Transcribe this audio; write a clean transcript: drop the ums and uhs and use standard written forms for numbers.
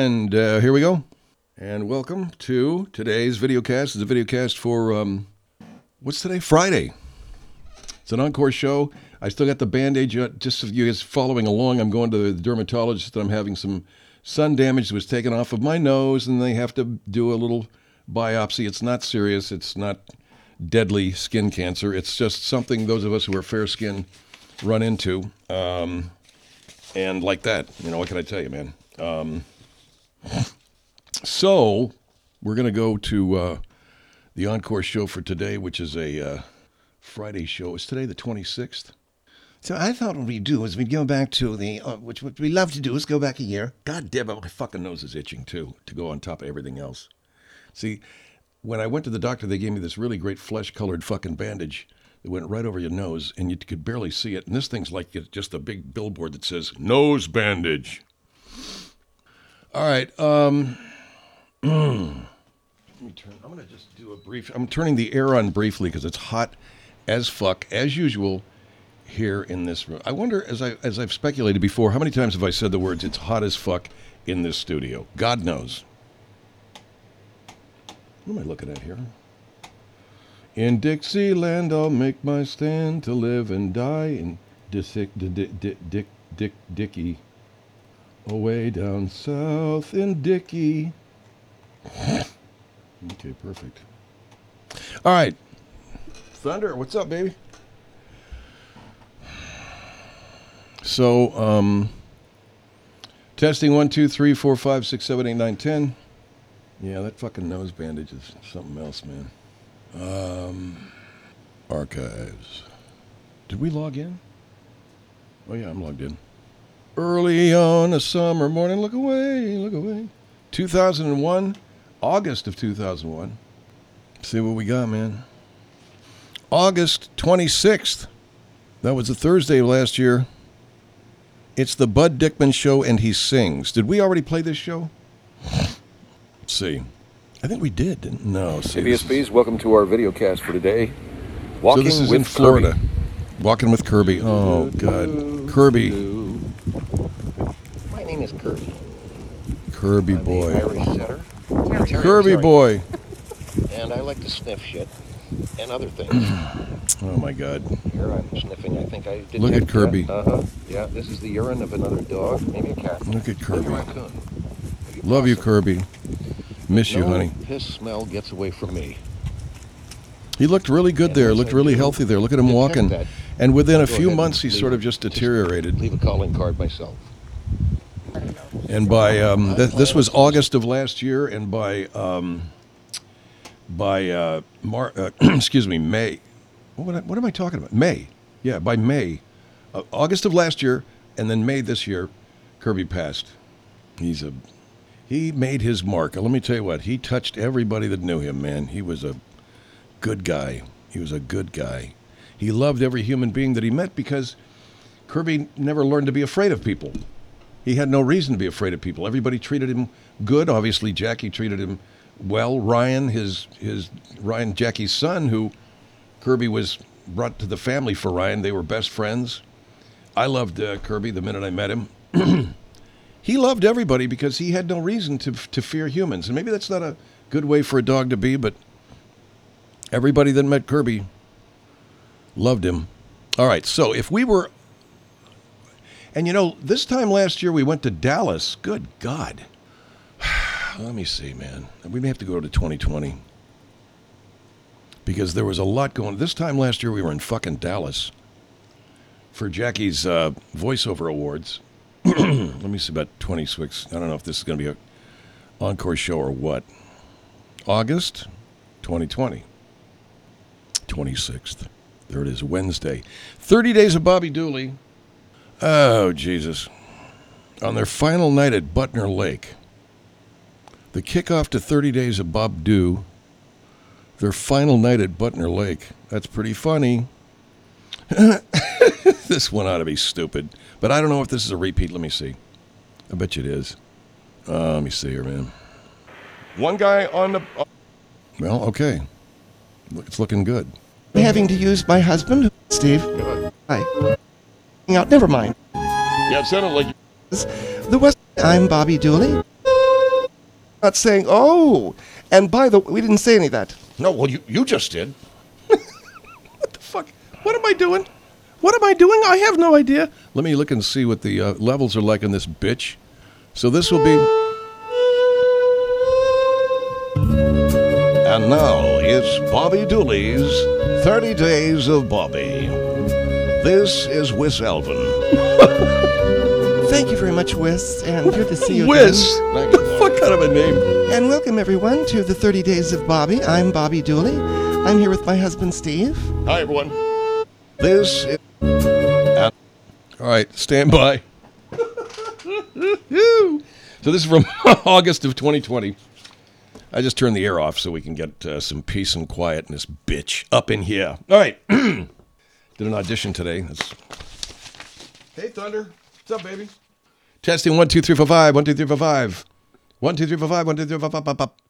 And here we go. And welcome to today's videocast. It's a videocast for, what's today? Friday. It's an encore show. I still got the bandage. Just so you guys following along, I'm going to the dermatologist and I'm having some sun damage that was taken off of my nose, and they have to do a little biopsy. It's not serious. It's not deadly skin cancer. It's just something those of us who are fair skinned run into. And like that, what can I tell you, man? So we're going to go to the encore show for today, which is a Friday show. It's today the 26th. So I thought what we'd do is we'd go back to the, which what we love to do is go back a year. God damn it, my fucking nose is itching too, to go on top of everything else. See, when I went to the doctor, they gave me this really great flesh-colored fucking bandage that went right over your nose, and you could barely see it. And this thing's like just a big billboard that says, nose bandage. All right, let me turn, I'm going to just do a brief, I'm turning the air on briefly because it's hot as fuck, as usual, here in this room. I wonder, as I've speculated before, how many times have I said the words, it's hot as fuck in this studio? God knows. What am I looking at here? In Dixieland, I'll make my stand to live and die in Dickie. Away down south in Dickie. Okay, perfect. All right. Thunder, what's up, baby? So, testing 1, 2, 3, 4, 5, 6, 7, 8, 9, 10. Yeah, that fucking nose bandage is something else, man. Archives. Did we log in? Oh, yeah, I'm logged in. Early on a summer morning, look away, look away. 2001, August of 2001. See what we got, man. August 26th. That was a Thursday of last year. It's the Bud Dickman Show, and he sings. Did we already play this show? Let's see. I think we did, didn't we? No. Hey, BSPs, welcome to our video cast for today. Walking so this is with in Florida. Kirby. Walking with Kirby. Oh, God. Kirby. My name is Kirby. Kirby boy. I'm an Irish setter. Kirby boy. And I like to sniff shit and other things. Oh, my God. Here I'm sniffing. I think I did. Look at Kirby. Yeah, this is the urine of another dog, maybe a cat. Look at Kirby. Maybe a raccoon. Maybe Love you, Kirby. Miss you, honey. Piss smell gets away from me. He looked really good there. Looked really healthy there. Look at him walking. And within a few months, he sort of just deteriorated. Leave a calling card myself. And by this was August of last year, and by excuse me, May. What am I talking about? May. Yeah, by May, August of last year, and then May this year, Kirby passed. He made his mark. Let me tell you what. He touched everybody that knew him, man. He was a good guy. He was a good guy. He loved every human being that he met because Kirby never learned to be afraid of people. He had no reason to be afraid of people. Everybody treated him good. Obviously, Jackie treated him well. Ryan, Jackie's son, who Kirby was brought to the family for Ryan. They were best friends. I loved Kirby the minute I met him. He loved everybody because he had no reason to fear humans. And maybe that's not a good way for a dog to be, but everybody that met Kirby loved him. All right, so if we were... And this time last year we went to Dallas. Good God. Let me see, man. We may have to go to 2020. Because there was a lot going... This time last year we were in fucking Dallas for Jackie's voiceover awards. Let me see, about 26. I don't know if this is going to be an encore show or what. August 2020. 26th. There it is, Wednesday. 30 Days of Bobby Dooley. Oh, Jesus. On their final night at Butner Lake. The kickoff to 30 Days of Bob Doo. Their final night at Butner Lake. That's pretty funny. This one ought to be stupid. But I don't know if this is a repeat. Let me see. I bet you it is. Let me see here, man. One guy on the... Well, okay. It's looking good. Having to use my husband, Steve. Hi. Never mind. Yeah, it sounded like... The West. I'm Bobby Dooley. Not saying, oh, and by the way, we didn't say any of that. No, well, you just did. What the fuck? What am I doing? What am I doing? I have no idea. Let me look and see what the levels are like on this bitch. So this will be... And now it's Bobby Dooley's 30 Days of Bobby. This is Wes Alvin. Thank you very much, Wes, and good to see you Whiz! again. What the fuck kind of a name? And welcome, everyone, to the 30 Days of Bobby. I'm Bobby Dooley. I'm here with my husband, Steve. Hi, everyone. This is... All right, stand by. So this is from August of 2020. I just turned the air off so we can get some peace and quiet in this bitch up in here. All right. Did an audition today. Hey, Thunder. What's up, baby? Testing 1, 2, 3, 4, 5. 1, 2, 3, 4, 5. 1, 2, 3, 4, 5. 1, 2, 3, 4, 5.